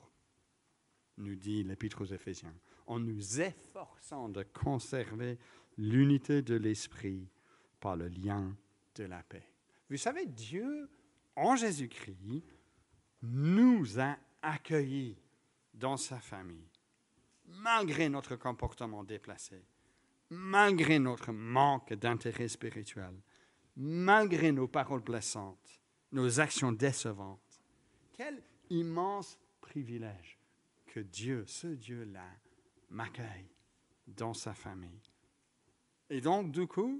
nous dit l'Épître aux Éphésiens, en nous efforçant de conserver l'unité de l'esprit par le lien de la paix. Vous savez, Dieu, en Jésus-Christ, nous a accueillis dans sa famille, malgré notre comportement déplacé, malgré notre manque d'intérêt spirituel, malgré nos paroles blessantes, nos actions décevantes. Quel immense privilège que Dieu, ce Dieu-là, m'accueille dans sa famille. Et donc, du coup,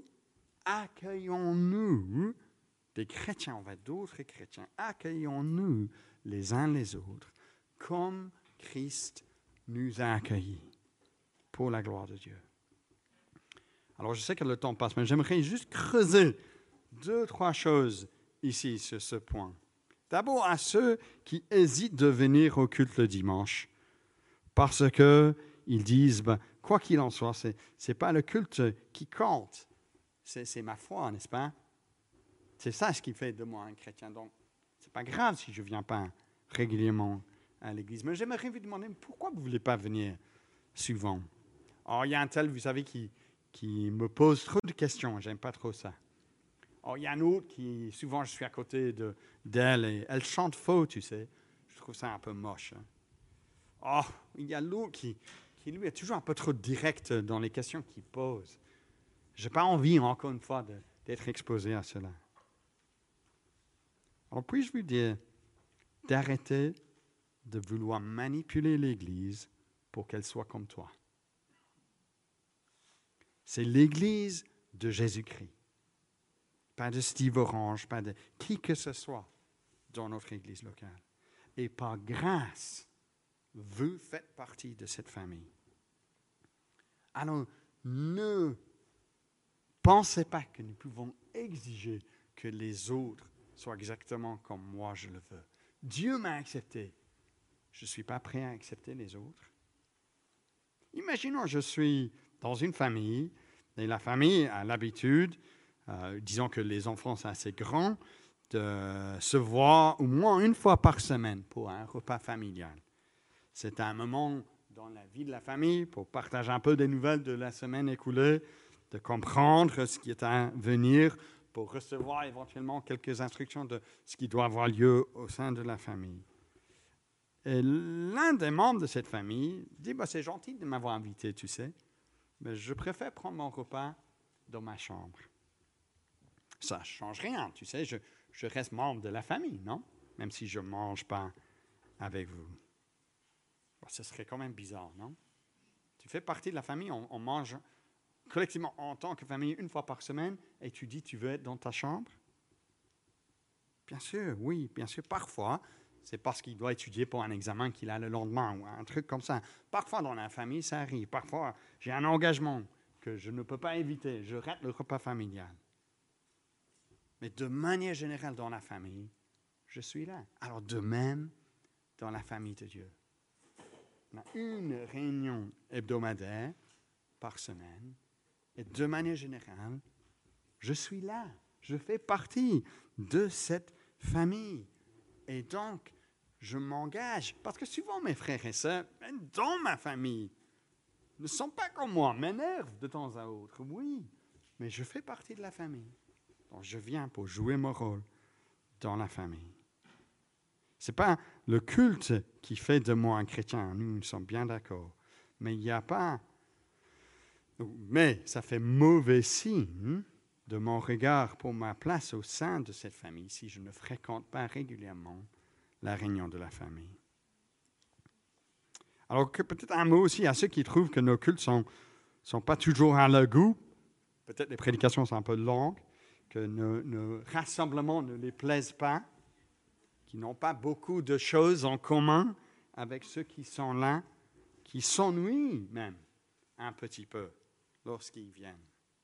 accueillons-nous, des chrétiens envers d'autres chrétiens, accueillons-nous les uns les autres comme Christ nous a accueillis pour la gloire de Dieu. Alors, je sais que le temps passe, mais j'aimerais juste creuser deux, trois choses ici sur ce point. D'abord, à ceux qui hésitent de venir au culte le dimanche, parce qu'ils disent, ben, quoi qu'il en soit, ce n'est pas le culte qui compte, c'est, c'est ma foi, n'est-ce pas? C'est ça ce qui fait de moi un chrétien. Donc, ce n'est pas grave si je ne viens pas régulièrement à l'église. Mais j'aimerais vous demander pourquoi vous ne voulez pas venir souvent. Oh, il y a un tel, vous savez, qui, qui me pose trop de questions. J'aime pas trop ça. Oh, il y a un autre qui, souvent, je suis à côté de, d'elle et elle chante faux, tu sais. Je trouve ça un peu moche. Hein. Oh, il y a l'autre qui, qui, lui, est toujours un peu trop direct dans les questions qu'il pose. Je n'ai pas envie, encore une fois, de, d'être exposé à cela. Alors, puis-je vous dire d'arrêter de vouloir manipuler l'Église pour qu'elle soit comme toi. C'est l'Église de Jésus-Christ. Pas de Steve Orange, pas de qui que ce soit dans notre Église locale. Et par grâce, vous faites partie de cette famille. Alors, ne pensez pas que nous pouvons exiger que les autres soient exactement comme moi je le veux. Dieu m'a accepté. Je ne suis pas prêt à accepter les autres. Imaginons, je suis dans une famille, et la famille a l'habitude, euh, disons que les enfants sont assez grands, de se voir au moins une fois par semaine pour un repas familial. C'est un moment dans la vie de la famille pour partager un peu des nouvelles de la semaine écoulée, de comprendre ce qui est à venir, pour recevoir éventuellement quelques instructions de ce qui doit avoir lieu au sein de la famille. Et l'un des membres de cette famille dit, bah, c'est gentil de m'avoir invité, tu sais, mais je préfère prendre mon repas dans ma chambre. Ça ne change rien, tu sais, je, je reste membre de la famille, non? Même si je ne mange pas avec vous. Bah, ce serait quand même bizarre, non? Tu fais partie de la famille, on, on mange collectivement en tant que famille une fois par semaine, et tu dis, tu veux être dans ta chambre? Bien sûr, oui, bien sûr, parfois, c'est parce qu'il doit étudier pour un examen qu'il a le lendemain ou un truc comme ça. Parfois, dans la famille, ça arrive. Parfois, j'ai un engagement que je ne peux pas éviter. Je rate le repas familial. Mais de manière générale, dans la famille, je suis là. Alors, de même, dans la famille de Dieu. On a une réunion hebdomadaire par semaine. Et de manière générale, je suis là. Je fais partie de cette famille. Et donc, je m'engage, parce que souvent mes frères et sœurs, dans ma famille, ne sont pas comme moi, m'énervent de temps à autre, oui, mais je fais partie de la famille. Donc, je viens pour jouer mon rôle dans la famille. Ce n'est pas le culte qui fait de moi un chrétien, nous, nous sommes bien d'accord, mais il n'y a pas... Mais ça fait mauvais signe de mon regard pour ma place au sein de cette famille si je ne fréquente pas régulièrement la réunion de la famille. Alors que peut-être un mot aussi à ceux qui trouvent que nos cultes ne sont, sont pas toujours à leur goût. Peut-être les prédications sont un peu longues, que nos, nos rassemblements ne les plaisent pas, qui n'ont pas beaucoup de choses en commun avec ceux qui sont là, qui s'ennuient même un petit peu lorsqu'ils viennent.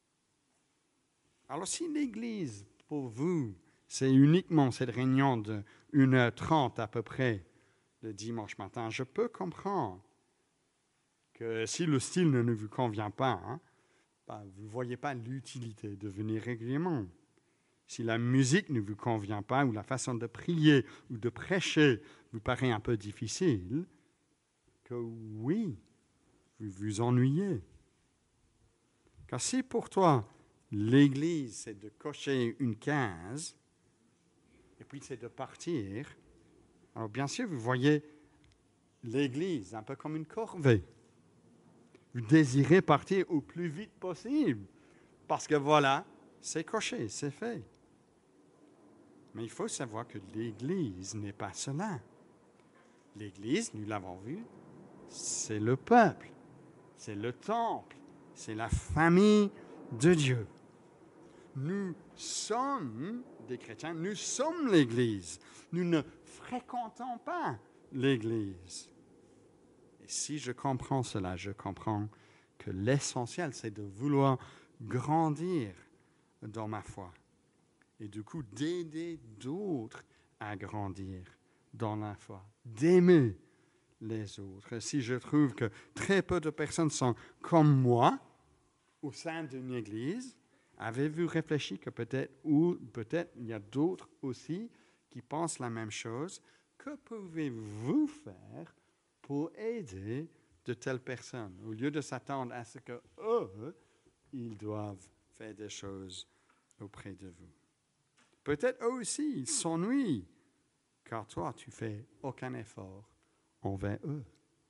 Alors si l'Église, pour vous, c'est uniquement cette réunion de une heure trente à peu près le dimanche matin, je peux comprendre que si le style ne vous convient pas, hein, ben, vous ne voyez pas l'utilité de venir régulièrement. Si la musique ne vous convient pas, ou la façon de prier ou de prêcher vous paraît un peu difficile, que oui, vous vous ennuyez. Car si pour toi, l'Église, c'est de cocher une case, et puis c'est de partir, alors bien sûr, vous voyez l'Église un peu comme une corvée. Vous désirez partir au plus vite possible, parce que voilà, c'est coché, c'est fait. Mais il faut savoir que l'Église n'est pas cela. L'Église, nous l'avons vu, c'est le peuple, c'est le temple, c'est la famille de Dieu. Nous sommes des chrétiens, nous sommes l'Église. Nous ne fréquentons pas l'Église. Et si je comprends cela, je comprends que l'essentiel, c'est de vouloir grandir dans ma foi. Et du coup, d'aider d'autres à grandir dans la foi, d'aimer les autres. Si je trouve que très peu de personnes sont comme moi au sein d'une église, avez-vous réfléchi que peut-être, ou peut-être il y a d'autres aussi qui pensent la même chose, que pouvez-vous faire pour aider de telles personnes, au lieu de s'attendre à ce qu'eux, ils doivent faire des choses auprès de vous. Peut-être eux aussi, ils s'ennuient, car toi, tu ne fais aucun effort envers eux.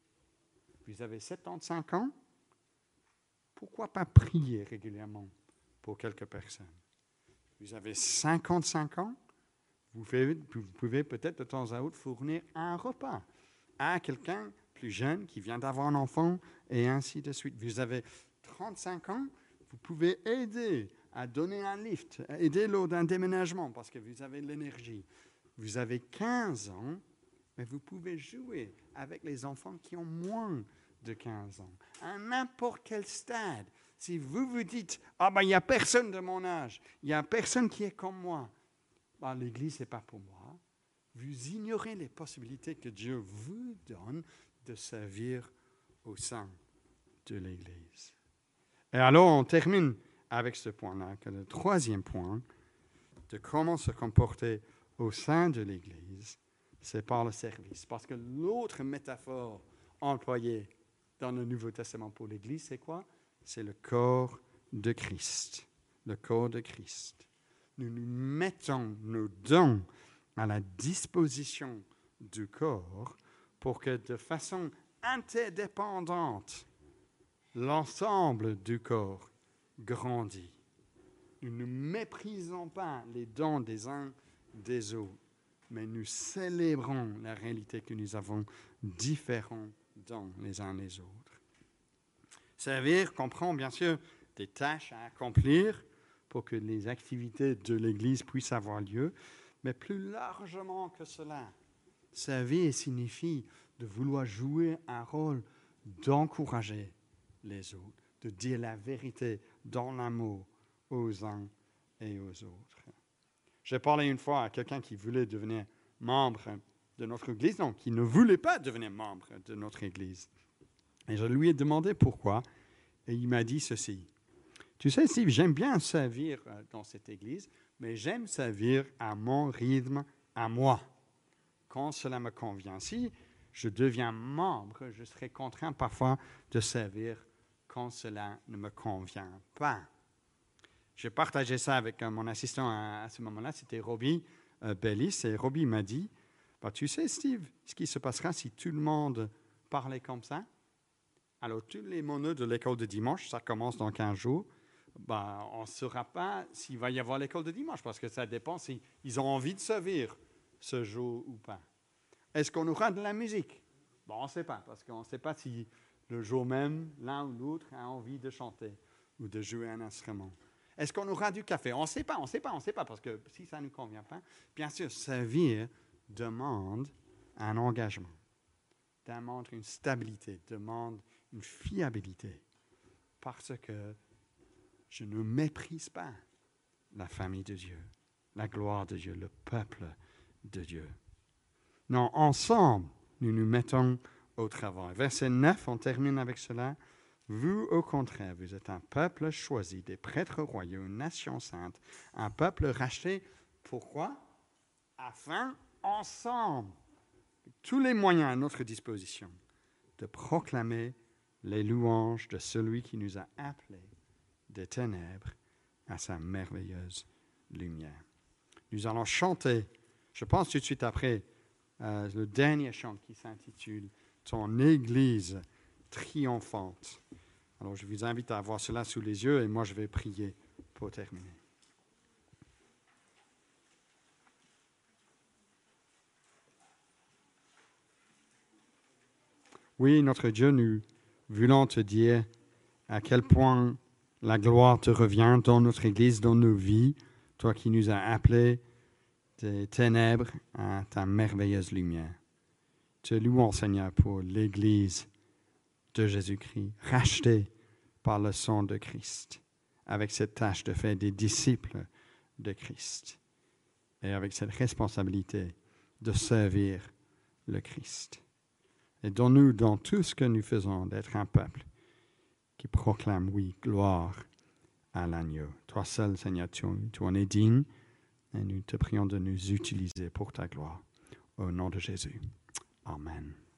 Vous avez soixante-quinze ans, pourquoi pas prier régulièrement pour quelques personnes? Vous avez cinquante-cinq ans, vous, faites, vous pouvez peut-être de temps à autre fournir un repas à quelqu'un plus jeune qui vient d'avoir un enfant et ainsi de suite. Vous avez trente-cinq ans, vous pouvez aider à donner un lift, aider lors d'un déménagement parce que vous avez l'énergie. Vous avez quinze ans, mais vous pouvez jouer avec les enfants qui ont moins de quinze ans, à n'importe quel stade. Si vous vous dites, ah ben il n'y a personne de mon âge, il n'y a personne qui est comme moi, ben, l'Église, ce n'est pas pour moi. Vous ignorez les possibilités que Dieu vous donne de servir au sein de l'Église. Et alors, on termine avec ce point-là, que le troisième point de comment se comporter au sein de l'Église, c'est par le service. Parce que l'autre métaphore employée dans le Nouveau Testament pour l'Église, c'est quoi? C'est le corps de Christ. Le corps de Christ. Nous nous mettons nos dons à la disposition du corps pour que de façon interdépendante, l'ensemble du corps grandit. Nous ne méprisons pas les dons des uns des autres, mais nous célébrons la réalité que nous avons différents dons les uns les autres. Servir comprend bien sûr des tâches à accomplir pour que les activités de l'Église puissent avoir lieu, mais plus largement que cela, servir signifie de vouloir jouer un rôle d'encourager les autres, de dire la vérité dans l'amour aux uns et aux autres. J'ai parlé une fois à quelqu'un qui voulait devenir membre de notre Église, non, qui ne voulait pas devenir membre de notre Église. Et je lui ai demandé pourquoi, et il m'a dit ceci. Tu sais, Steve, j'aime bien servir dans cette Église, mais j'aime servir à mon rythme, à moi, quand cela me convient. Si je deviens membre, je serai contraint parfois de servir quand cela ne me convient pas. J'ai partagé ça avec mon assistant à, à ce moment-là, c'était Robbie euh, Bellis, et Robbie m'a dit, bah, tu sais Steve, ce qui se passera si tout le monde parlait comme ça, alors tous les monos de l'école de dimanche, ça commence dans quinze jours, bah, on ne saura pas s'il va y avoir l'école de dimanche, parce que ça dépend s'ils si ont envie de servir ce jour ou pas. Est-ce qu'on aura de la musique? Bon, on ne sait pas, parce qu'on ne sait pas si le jour même, l'un ou l'autre a envie de chanter ou de jouer un instrument. Est-ce qu'on aura du café? On ne sait pas, on ne sait pas, on ne sait pas, parce que si ça ne nous convient pas, bien sûr, servir demande un engagement, demande une stabilité, demande une fiabilité, parce que je ne méprise pas la famille de Dieu, la gloire de Dieu, le peuple de Dieu. Non, ensemble, nous nous mettons au travail. Verset neuf, on termine avec cela. Vous, au contraire, vous êtes un peuple choisi, des prêtres royaux, une nation sainte, un peuple racheté. Pourquoi? Afin, ensemble, tous les moyens à notre disposition, de proclamer les louanges de celui qui nous a appelés des ténèbres à sa merveilleuse lumière. Nous allons chanter, je pense tout de suite après, euh, le dernier chant qui s'intitule « Ton Église triomphante ». Alors je vous invite à avoir cela sous les yeux et moi je vais prier pour terminer. Oui, notre Dieu, nous voulons te dire à quel point la gloire te revient dans notre Église, dans nos vies, toi qui nous as appelés des ténèbres à ta merveilleuse lumière. Te louons, Seigneur, pour l'Église de Jésus-Christ, rachetée par le sang de Christ, avec cette tâche de faire des disciples de Christ et avec cette responsabilité de servir le Christ. Et donne-nous dans tout ce que nous faisons d'être un peuple qui proclame, oui, gloire à l'agneau. Toi seul, Seigneur, tu, tu en es digne et nous te prions de nous utiliser pour ta gloire. Au nom de Jésus. Amen.